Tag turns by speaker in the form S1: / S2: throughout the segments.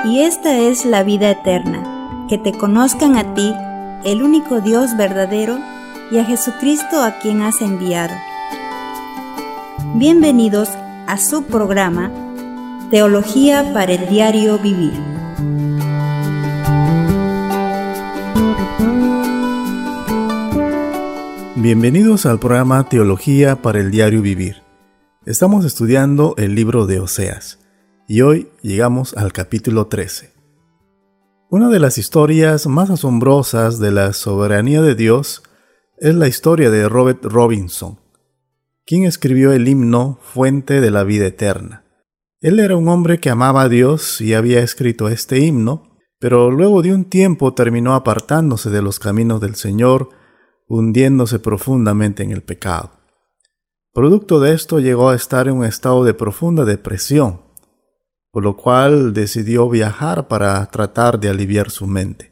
S1: y esta es la vida eterna, que te conozcan a ti, el único Dios verdadero, y a Jesucristo a quien has enviado. Bienvenidos a su programa Teología para el Diario Vivir.
S2: Bienvenidos al programa Teología para el Diario Vivir. Estamos estudiando el libro de Oseas y hoy llegamos al capítulo 13. Una de las historias más asombrosas de la soberanía de Dios es la historia de Robert Robinson, quien escribió el himno Fuente de la Vida Eterna. Él era un hombre que amaba a Dios y había escrito este himno, pero luego de un tiempo terminó apartándose de los caminos del Señor, hundiéndose profundamente en el pecado. Producto de esto llegó a estar en un estado de profunda depresión, por lo cual decidió viajar para tratar de aliviar su mente.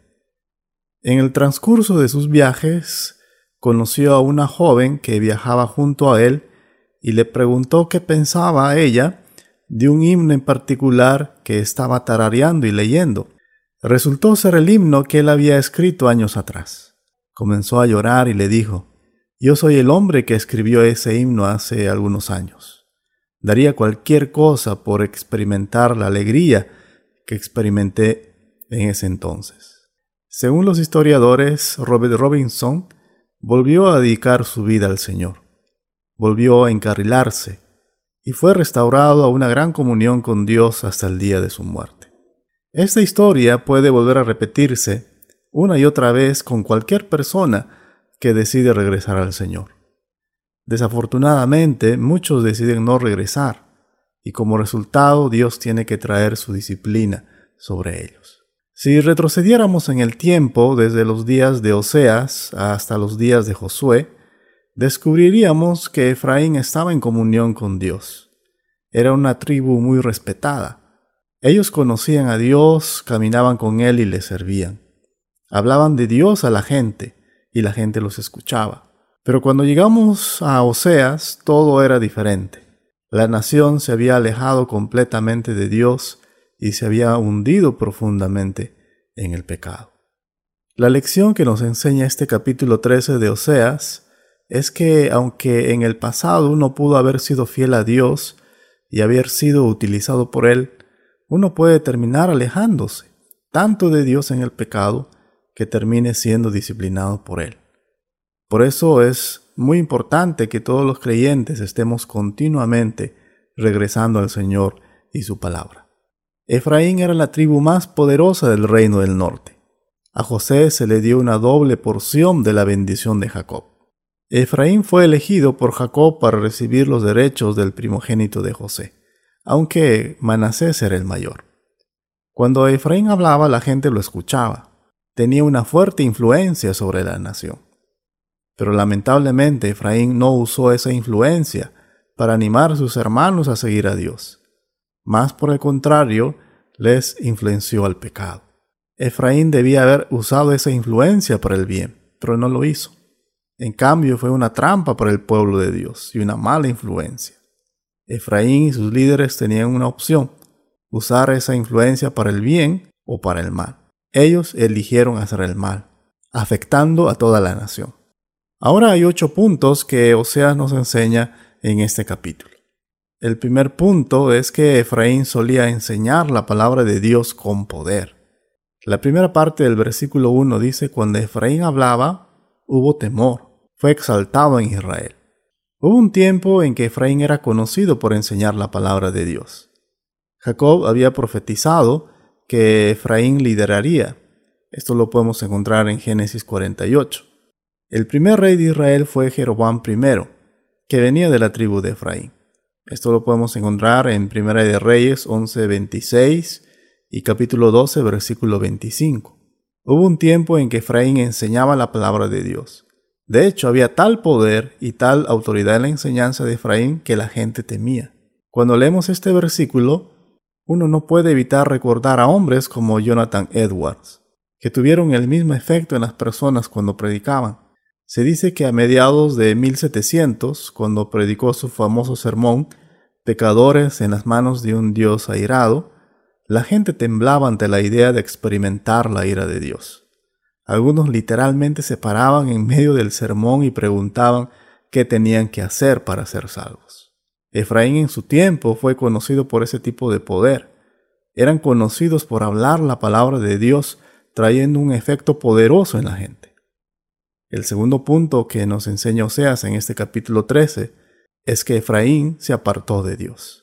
S2: En el transcurso de sus viajes, conoció a una joven que viajaba junto a él y le preguntó qué pensaba ella de un himno en particular que estaba tarareando y leyendo. Resultó ser el himno que él había escrito años atrás. Comenzó a llorar y le dijo: «Yo soy el hombre que escribió ese himno hace algunos años. Daría cualquier cosa por experimentar la alegría que experimenté en ese entonces». Según los historiadores, Robert Robinson volvió a dedicar su vida al Señor. Volvió a encarrilarse y fue restaurado a una gran comunión con Dios hasta el día de su muerte. Esta historia puede volver a repetirse una y otra vez con cualquier persona que decide regresar al Señor. Desafortunadamente, muchos deciden no regresar, y como resultado Dios tiene que traer su disciplina sobre ellos. Si retrocediéramos en el tiempo desde los días de Oseas hasta los días de Josué, descubriríamos que Efraín estaba en comunión con Dios. Era una tribu muy respetada. Ellos conocían a Dios, caminaban con Él y le servían. Hablaban de Dios a la gente y la gente los escuchaba. Pero cuando llegamos a Oseas, todo era diferente. La nación se había alejado completamente de Dios y se había hundido profundamente en el pecado. La lección que nos enseña este capítulo 13 de Oseas es que aunque en el pasado uno pudo haber sido fiel a Dios y haber sido utilizado por Él, uno puede terminar alejándose tanto de Dios en el pecado que termine siendo disciplinado por Él. Por eso es muy importante que todos los creyentes estemos continuamente regresando al Señor y su palabra. Efraín era la tribu más poderosa del reino del norte. A José se le dio una doble porción de la bendición de Jacob. Efraín fue elegido por Jacob para recibir los derechos del primogénito de José, aunque Manasés era el mayor. Cuando Efraín hablaba, la gente lo escuchaba. Tenía una fuerte influencia sobre la nación. Pero lamentablemente Efraín no usó esa influencia para animar a sus hermanos a seguir a Dios. Más por el contrario, les influenció al pecado. Efraín debía haber usado esa influencia para el bien, pero no lo hizo. En cambio, fue una trampa para el pueblo de Dios y una mala influencia. Efraín y sus líderes tenían una opción: usar esa influencia para el bien o para el mal. Ellos eligieron hacer el mal, afectando a toda la nación. Ahora hay 8 puntos que Oseas nos enseña en este capítulo. El primer punto es que Efraín solía enseñar la palabra de Dios con poder. La primera parte del versículo 1 dice: cuando Efraín hablaba, hubo temor, fue exaltado en Israel. Hubo un tiempo en que Efraín era conocido por enseñar la palabra de Dios. Jacob había profetizado que Efraín lideraría. Esto lo podemos encontrar en Génesis 48. El primer rey de Israel fue Jeroboam I, que venía de la tribu de Efraín. Esto lo podemos encontrar en Primera de Reyes 11:26 y capítulo 12, versículo 25. Hubo un tiempo en que Efraín enseñaba la palabra de Dios. De hecho, había tal poder y tal autoridad en la enseñanza de Efraín que la gente temía. Cuando leemos este versículo, uno no puede evitar recordar a hombres como Jonathan Edwards, que tuvieron el mismo efecto en las personas cuando predicaban. Se dice que a mediados de 1700, cuando predicó su famoso sermón, Pecadores en las manos de un Dios airado, La gente temblaba ante la idea de experimentar la ira de Dios. Algunos literalmente se paraban en medio del sermón y preguntaban qué tenían que hacer para ser salvos. Efraín en su tiempo fue conocido por ese tipo de poder. Eran conocidos por hablar la palabra de Dios, trayendo un efecto poderoso en la gente. El segundo punto que nos enseña Oseas en este capítulo 13 es que Efraín se apartó de Dios.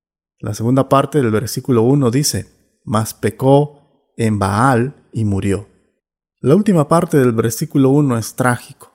S2: La segunda parte del versículo 1 dice: mas pecó en Baal y murió. La última parte del versículo 1 es trágico.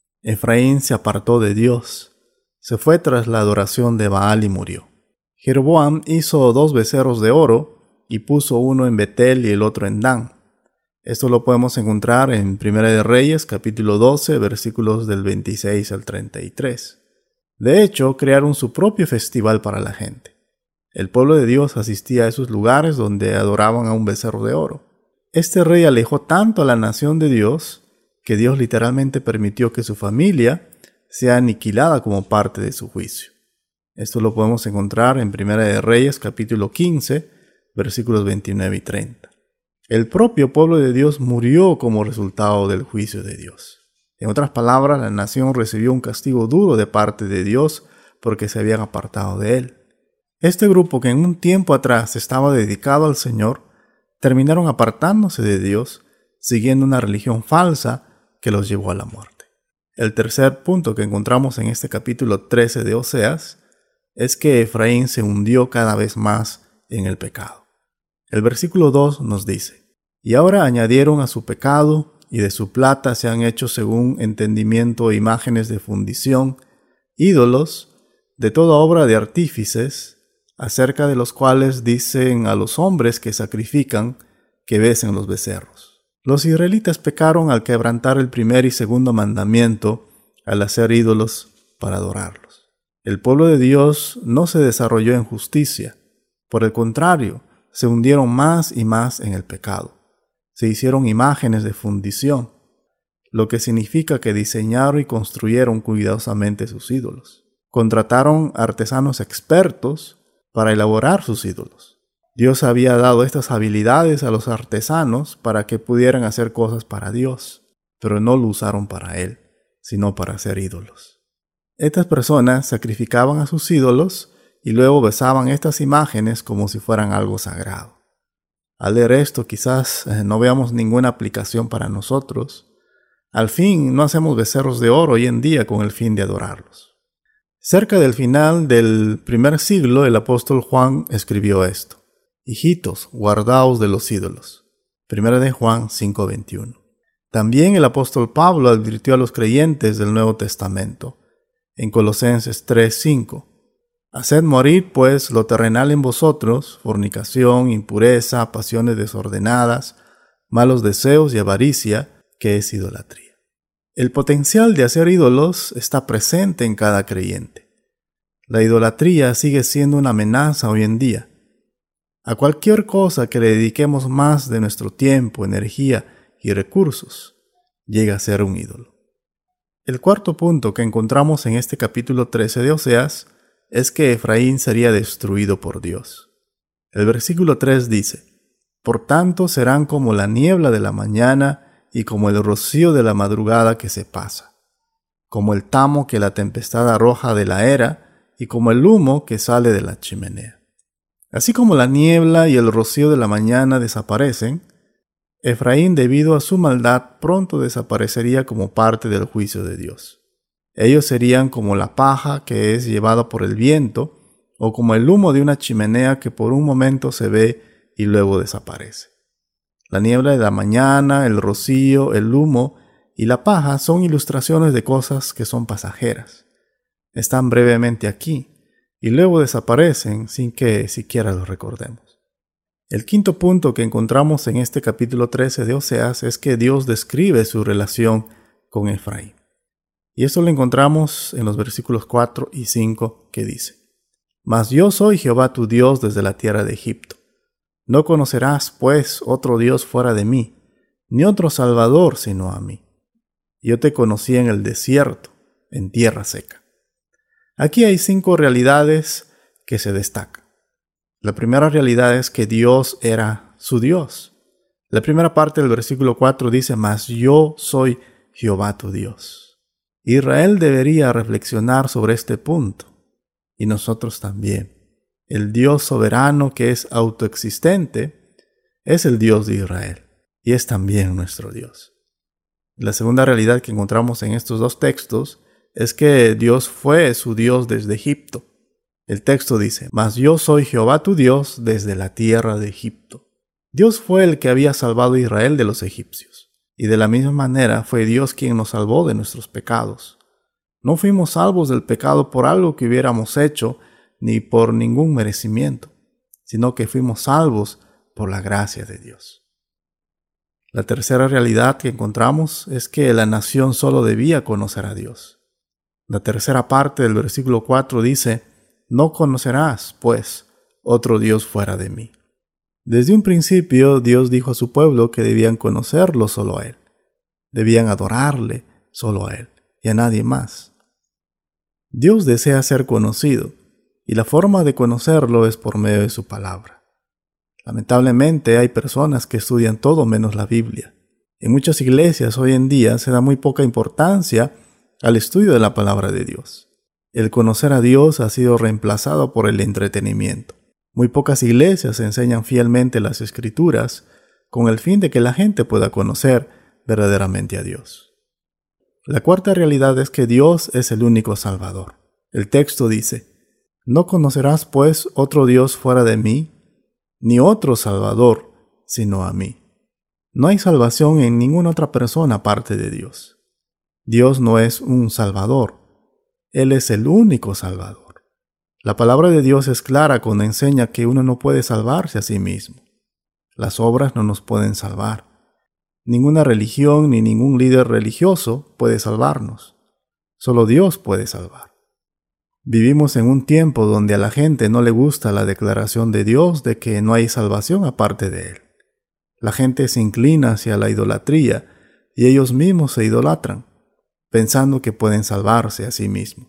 S2: Efraín se apartó de Dios, se fue tras la adoración de Baal y murió. Jeroboam hizo 2 becerros de oro y puso uno en Betel y el otro en Dan. Esto lo podemos encontrar en 1 de Reyes, capítulo 12, versículos del 26 al 33. De hecho, crearon su propio festival para la gente. El pueblo de Dios asistía a esos lugares donde adoraban a un becerro de oro. Este rey alejó tanto a la nación de Dios que Dios literalmente permitió que su familia sea aniquilada como parte de su juicio. Esto lo podemos encontrar en 1 de Reyes, capítulo 15, versículos 29 y 30. El propio pueblo de Dios murió como resultado del juicio de Dios. En otras palabras, la nación recibió un castigo duro de parte de Dios porque se habían apartado de Él. Este grupo, que en un tiempo atrás estaba dedicado al Señor, terminaron apartándose de Dios, siguiendo una religión falsa que los llevó a la muerte. El tercer punto que encontramos en este capítulo 13 de Oseas es que Efraín se hundió cada vez más en el pecado. El versículo 2 nos dice: y ahora añadieron a su pecado, y de su plata se han hecho según entendimiento imágenes de fundición, ídolos, de toda obra de artífices, acerca de los cuales dicen a los hombres que sacrifican que besen los becerros. Los israelitas pecaron al quebrantar el primer y segundo mandamiento, al hacer ídolos para adorarlos. El pueblo de Dios no se desarrolló en justicia. Por el contrario, se hundieron más y más en el pecado. Se hicieron imágenes de fundición, lo que significa que diseñaron y construyeron cuidadosamente sus ídolos. Contrataron artesanos expertos para elaborar sus ídolos. Dios había dado estas habilidades a los artesanos para que pudieran hacer cosas para Dios, pero no lo usaron para Él, sino para hacer ídolos. Estas personas sacrificaban a sus ídolos y luego besaban estas imágenes como si fueran algo sagrado. Al leer esto quizás no veamos ninguna aplicación para nosotros. Al fin, no hacemos becerros de oro hoy en día con el fin de adorarlos. Cerca del final del primer siglo, el apóstol Juan escribió esto: hijitos, guardaos de los ídolos. 1 de Juan 5:21. También el apóstol Pablo advirtió a los creyentes del Nuevo Testamento en Colosenses 3:5. Haced morir, pues, lo terrenal en vosotros: fornicación, impureza, pasiones desordenadas, malos deseos y avaricia, que es idolatría. El potencial de hacer ídolos está presente en cada creyente. La idolatría sigue siendo una amenaza hoy en día. A cualquier cosa que le dediquemos más de nuestro tiempo, energía y recursos, llega a ser un ídolo. El cuarto punto que encontramos en este capítulo 13 de Oseas es que Efraín sería destruido por Dios. El versículo 3 dice: por tanto serán como la niebla de la mañana y como el rocío de la madrugada que se pasa, como el tamo que la tempestad arroja de la era y como el humo que sale de la chimenea. Así como la niebla y el rocío de la mañana desaparecen, Efraín, debido a su maldad, pronto desaparecería como parte del juicio de Dios. Ellos serían como la paja que es llevada por el viento, o como el humo de una chimenea que por un momento se ve y luego desaparece. La niebla de la mañana, el rocío, el humo y la paja son ilustraciones de cosas que son pasajeras. Están brevemente aquí y luego desaparecen sin que siquiera los recordemos. El quinto punto que encontramos en este capítulo 13 de Oseas es que Dios describe su relación con Efraín. Y esto lo encontramos en los versículos 4 y 5 que dice: mas yo soy Jehová tu Dios desde la tierra de Egipto. No conocerás, pues, otro Dios fuera de mí, ni otro Salvador sino a mí. Yo te conocí en el desierto, en tierra seca. Aquí hay 5 realidades que se destacan. La primera realidad es que Dios era su Dios. La primera parte del versículo 4 dice, mas yo soy Jehová tu Dios. Israel debería reflexionar sobre este punto, y nosotros también. El Dios soberano que es autoexistente es el Dios de Israel, y es también nuestro Dios. La segunda realidad que encontramos en estos dos textos es que Dios fue su Dios desde Egipto. El texto dice, mas yo soy Jehová tu Dios desde la tierra de Egipto. Dios fue el que había salvado a Israel de los egipcios, y de la misma manera fue Dios quien nos salvó de nuestros pecados. No fuimos salvos del pecado por algo que hubiéramos hecho, ni por ningún merecimiento, sino que fuimos salvos por la gracia de Dios. La tercera realidad que encontramos es que la nación solo debía conocer a Dios. La tercera parte del versículo 4 dice, no conocerás, pues, otro Dios fuera de mí. Desde un principio, Dios dijo a su pueblo que debían conocerlo solo a Él. Debían adorarle solo a Él y a nadie más. Dios desea ser conocido, y la forma de conocerlo es por medio de su palabra. Lamentablemente hay personas que estudian todo menos la Biblia. En muchas iglesias hoy en día se da muy poca importancia al estudio de la palabra de Dios. El conocer a Dios ha sido reemplazado por el entretenimiento. Muy pocas iglesias enseñan fielmente las Escrituras con el fin de que la gente pueda conocer verdaderamente a Dios. La cuarta realidad es que Dios es el único Salvador. El texto dice, no conocerás pues otro Dios fuera de mí, ni otro Salvador sino a mí. No hay salvación en ninguna otra persona aparte de Dios. Dios no es un Salvador, Él es el único Salvador. La palabra de Dios es clara cuando enseña que uno no puede salvarse a sí mismo. Las obras no nos pueden salvar. Ninguna religión ni ningún líder religioso puede salvarnos. Solo Dios puede salvar. Vivimos en un tiempo donde a la gente no le gusta la declaración de Dios de que no hay salvación aparte de Él. La gente se inclina hacia la idolatría y ellos mismos se idolatran, pensando que pueden salvarse a sí mismos.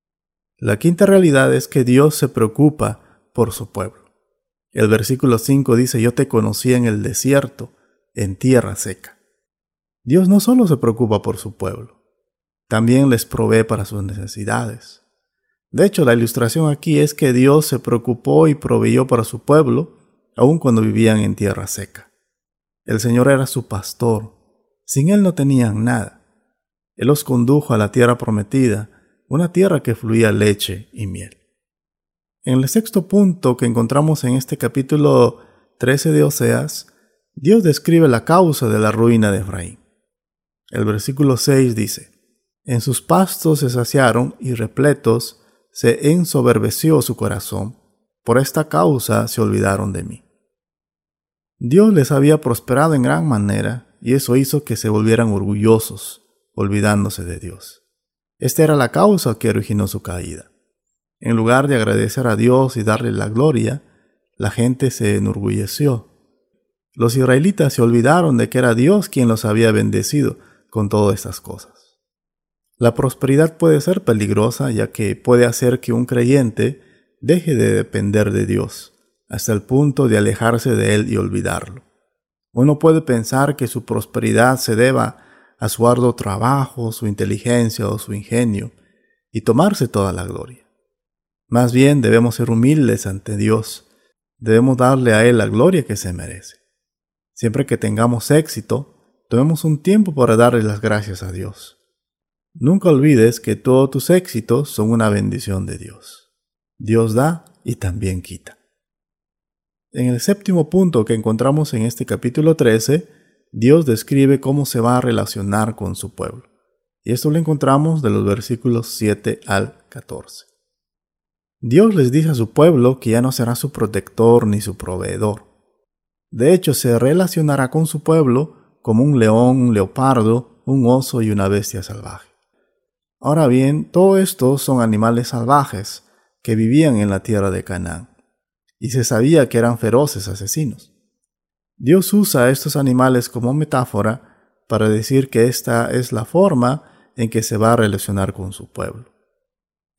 S2: La quinta realidad es que Dios se preocupa por su pueblo. El versículo 5 dice, yo te conocí en el desierto, en tierra seca. Dios no solo se preocupa por su pueblo, también les provee para sus necesidades. De hecho, la ilustración aquí es que Dios se preocupó y proveyó para su pueblo, aun cuando vivían en tierra seca. El Señor era su pastor. Sin Él no tenían nada. Él los condujo a la tierra prometida, una tierra que fluía leche y miel. En el sexto punto que encontramos en este capítulo 13 de Oseas, Dios describe la causa de la ruina de Efraín. El versículo 6 dice, en sus pastos se saciaron y repletos se ensoberbeció su corazón. Por esta causa se olvidaron de mí. Dios les había prosperado en gran manera y eso hizo que se volvieran orgullosos, olvidándose de Dios. Esta era la causa que originó su caída. En lugar de agradecer a Dios y darle la gloria, la gente se enorgulleció. Los israelitas se olvidaron de que era Dios quien los había bendecido con todas estas cosas. La prosperidad puede ser peligrosa ya que puede hacer que un creyente deje de depender de Dios, hasta el punto de alejarse de Él y olvidarlo. Uno puede pensar que su prosperidad se deba a su arduo trabajo, su inteligencia o su ingenio, y tomarse toda la gloria. Más bien debemos ser humildes ante Dios, debemos darle a Él la gloria que se merece. Siempre que tengamos éxito, tomemos un tiempo para darle las gracias a Dios. Nunca olvides que todos tus éxitos son una bendición de Dios. Dios da y también quita. En el séptimo punto que encontramos en este capítulo 13, Dios describe cómo se va a relacionar con su pueblo. Y esto lo encontramos de los versículos 7 al 14. Dios les dice a su pueblo que ya no será su protector ni su proveedor. De hecho, se relacionará con su pueblo como un león, un leopardo, un oso y una bestia salvaje. Ahora bien, todo esto son animales salvajes que vivían en la tierra de Canaán, y se sabía que eran feroces asesinos. Dios usa a estos animales como metáfora para decir que esta es la forma en que se va a relacionar con su pueblo.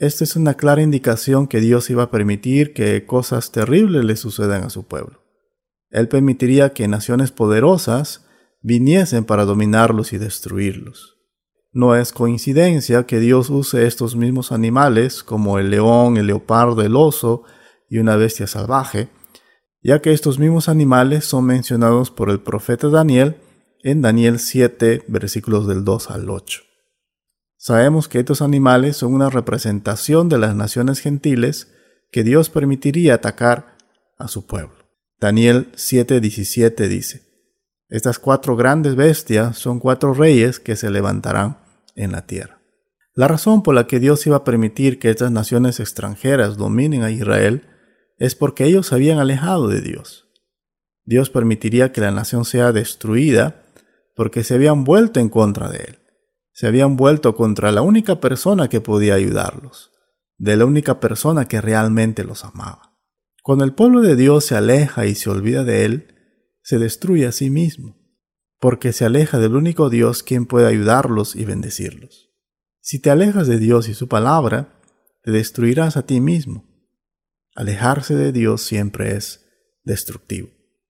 S2: Esta es una clara indicación que Dios iba a permitir que cosas terribles le sucedan a su pueblo. Él permitiría que naciones poderosas viniesen para dominarlos y destruirlos. No es coincidencia que Dios use estos mismos animales como el león, el leopardo, el oso y una bestia salvaje, ya que estos mismos animales son mencionados por el profeta Daniel en Daniel 7, versículos del 2 al 8. Sabemos que estos animales son una representación de las naciones gentiles que Dios permitiría atacar a su pueblo. Daniel 7:17 dice: estas 4 grandes bestias son 4 reyes que se levantarán en la tierra. La razón por la que Dios iba a permitir que estas naciones extranjeras dominen a Israel es porque ellos se habían alejado de Dios. Dios permitiría que la nación sea destruida porque se habían vuelto en contra de Él. Se habían vuelto contra la única persona que podía ayudarlos, de la única persona que realmente los amaba. Cuando el pueblo de Dios se aleja y se olvida de Él, se destruye a sí mismo, porque se aleja del único Dios quien puede ayudarlos y bendecirlos. Si te alejas de Dios y su palabra, te destruirás a ti mismo. Alejarse de Dios siempre es destructivo.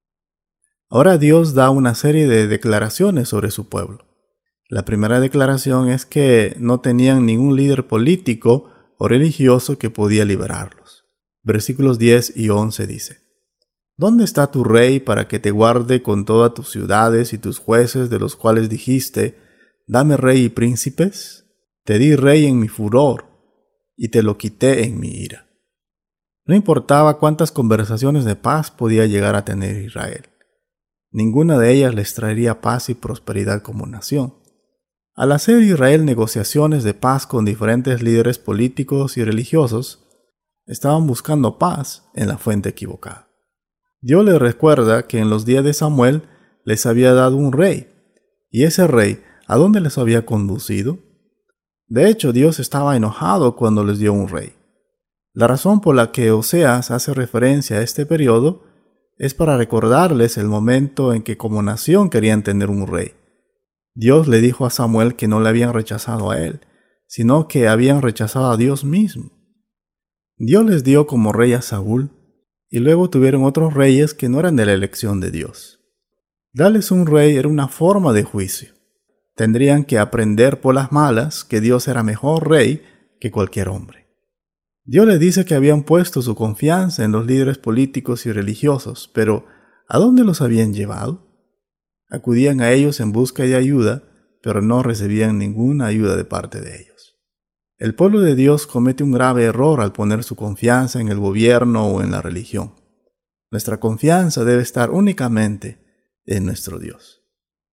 S2: Ahora Dios da una serie de declaraciones sobre su pueblo. La primera declaración es que no tenían ningún líder político o religioso que podía liberarlos. Versículos 10 y 11 dice: ¿dónde está tu rey para que te guarde con todas tus ciudades y tus jueces de los cuales dijiste, dame rey y príncipes? Te di rey en mi furor y te lo quité en mi ira. No importaba cuántas conversaciones de paz podía llegar a tener Israel. Ninguna de ellas les traería paz y prosperidad como nación. Al hacer Israel negociaciones de paz con diferentes líderes políticos y religiosos, estaban buscando paz en la fuente equivocada. Dios les recuerda que en los días de Samuel les había dado un rey, y ese rey, ¿a dónde les había conducido? De hecho, Dios estaba enojado cuando les dio un rey. La razón por la que Oseas hace referencia a este periodo es para recordarles el momento en que como nación querían tener un rey. Dios le dijo a Samuel que no le habían rechazado a él, sino que habían rechazado a Dios mismo. Dios les dio como rey a Saúl, y luego tuvieron otros reyes que no eran de la elección de Dios. Darles un rey era una forma de juicio. Tendrían que aprender por las malas que Dios era mejor rey que cualquier hombre. Dios les dice que habían puesto su confianza en los líderes políticos y religiosos, pero ¿a dónde los habían llevado? Acudían a ellos en busca de ayuda, pero no recibían ninguna ayuda de parte de ellos. El pueblo de Dios comete un grave error al poner su confianza en el gobierno o en la religión. Nuestra confianza debe estar únicamente en nuestro Dios.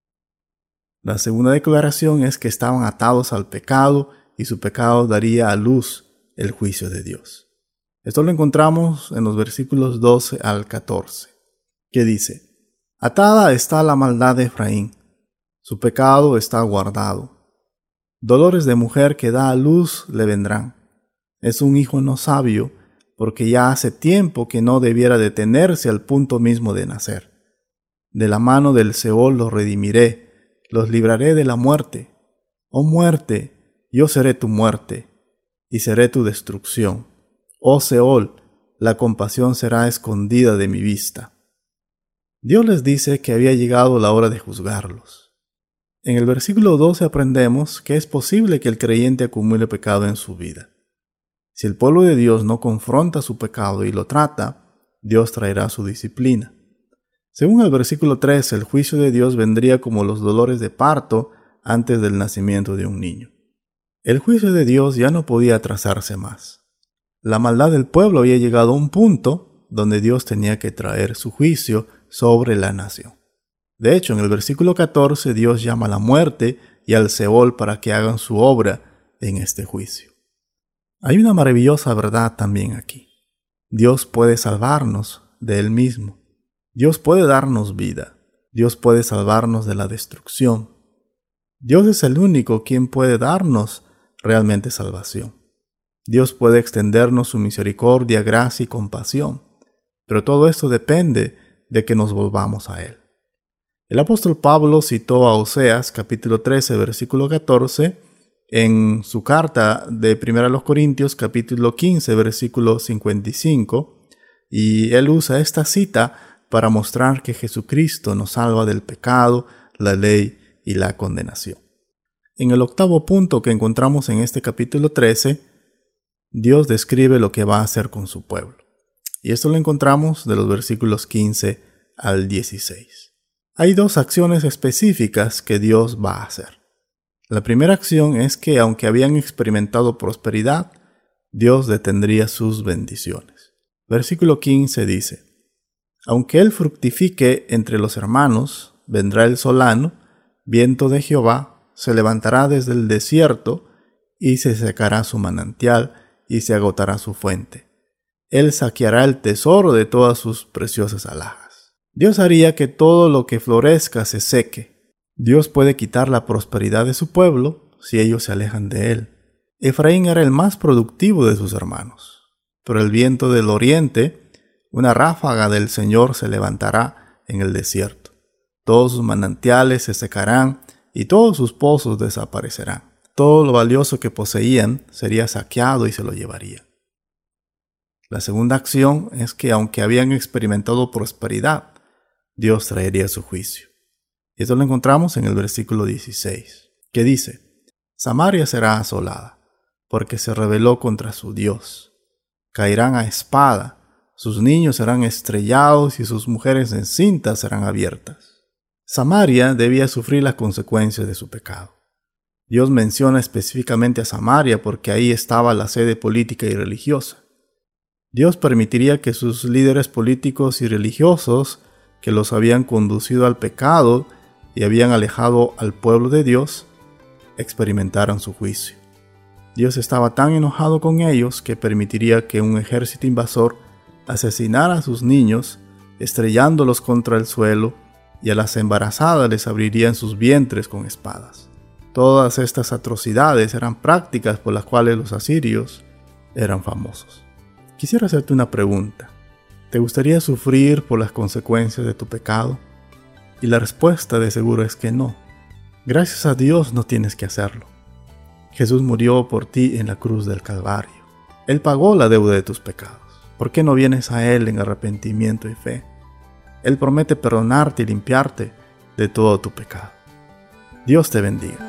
S2: La segunda declaración es que estaban atados al pecado y su pecado daría a luz el juicio de Dios. Esto lo encontramos en los versículos 12 al 14, que dice: atada está la maldad de Efraín, su pecado está guardado. Dolores de mujer que da a luz le vendrán. Es un hijo no sabio, porque ya hace tiempo que no debiera detenerse al punto mismo de nacer. De la mano del Seol los redimiré, los libraré de la muerte. Oh muerte, yo seré tu muerte, y seré tu destrucción. Oh Seol, la compasión será escondida de mi vista. Dios les dice que había llegado la hora de juzgarlos. En el versículo 12 aprendemos que es posible que el creyente acumule pecado en su vida. Si el pueblo de Dios no confronta su pecado y lo trata, Dios traerá su disciplina. Según el versículo 13, el juicio de Dios vendría como los dolores de parto antes del nacimiento de un niño. El juicio de Dios ya no podía atrasarse más. La maldad del pueblo había llegado a un punto donde Dios tenía que traer su juicio sobre la nación. De hecho, en el versículo 14, Dios llama a la muerte y al Seol para que hagan su obra en este juicio. Hay una maravillosa verdad también aquí. Dios puede salvarnos de Él mismo. Dios puede darnos vida. Dios puede salvarnos de la destrucción. Dios es el único quien puede darnos realmente salvación. Dios puede extendernos su misericordia, gracia y compasión. Pero todo esto depende de que nos volvamos a Él. El apóstol Pablo citó a Oseas capítulo 13, versículo 14, en su carta de 1 Corintios capítulo 15, versículo 55, y él usa esta cita para mostrar que Jesucristo nos salva del pecado, la ley y la condenación. En el octavo punto que encontramos en este capítulo 13, Dios describe lo que va a hacer con su pueblo. Y esto lo encontramos de los versículos 15 al 16. Hay dos acciones específicas que Dios va a hacer. La primera acción es que, aunque habían experimentado prosperidad, Dios detendría sus bendiciones. Versículo 15 dice: aunque él fructifique entre los hermanos, vendrá el solano, viento de Jehová, se levantará desde el desierto, y se secará su manantial, y se agotará su fuente. Él saqueará el tesoro de todas sus preciosas alhajas. Dios haría que todo lo que florezca se seque. Dios puede quitar la prosperidad de su pueblo si ellos se alejan de él. Efraín era el más productivo de sus hermanos. Pero el viento del oriente, una ráfaga del Señor, se levantará en el desierto. Todos sus manantiales se secarán y todos sus pozos desaparecerán. Todo lo valioso que poseían sería saqueado y se lo llevaría. La segunda acción es que, aunque habían experimentado prosperidad, Dios traería su juicio. Y esto lo encontramos en el versículo 16, que dice: Samaria será asolada, porque se rebeló contra su Dios. Caerán a espada, sus niños serán estrellados y sus mujeres encintas serán abiertas. Samaria debía sufrir las consecuencias de su pecado. Dios menciona específicamente a Samaria porque ahí estaba la sede política y religiosa. Dios permitiría que sus líderes políticos y religiosos, que los habían conducido al pecado y habían alejado al pueblo de Dios, experimentaran su juicio. Dios estaba tan enojado con ellos que permitiría que un ejército invasor asesinara a sus niños, estrellándolos contra el suelo, y a las embarazadas les abrirían sus vientres con espadas. Todas estas atrocidades eran prácticas por las cuales los asirios eran famosos. Quisiera hacerte una pregunta. ¿Te gustaría sufrir por las consecuencias de tu pecado? Y la respuesta de seguro es que no. Gracias a Dios no tienes que hacerlo. Jesús murió por ti en la cruz del Calvario. Él pagó la deuda de tus pecados. ¿Por qué no vienes a Él en arrepentimiento y fe? Él promete perdonarte y limpiarte de todo tu pecado. Dios te bendiga.